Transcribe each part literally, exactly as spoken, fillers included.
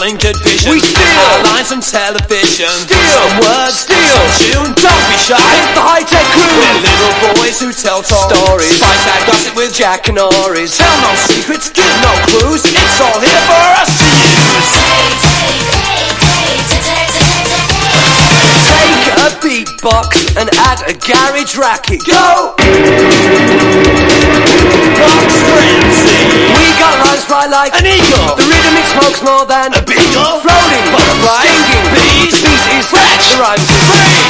find good vision. We steal our lines from television. Steal some words, steal some tune. Don't be shy. Hit the high-tech crew. We're little boys who tell stories. Spice and gossip with Jack and Norris. Tell no secrets, give no clues. It's all here for us to use. Take a beatbox and add a garage racket. Go! Box frenzy. We got rhymes fly like an eagle. The rhythmic smokes more than a beagle. Floating, butterfly, stinging. bees. The beat is fresh. The rhymes is free.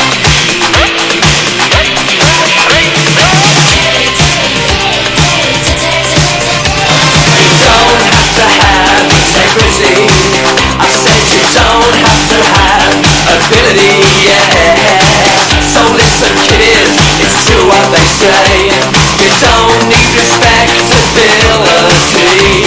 You don't have to have integrity. I said you don't have to have ability, yeah. So listen kids, it's true what they say. You don't need respectability.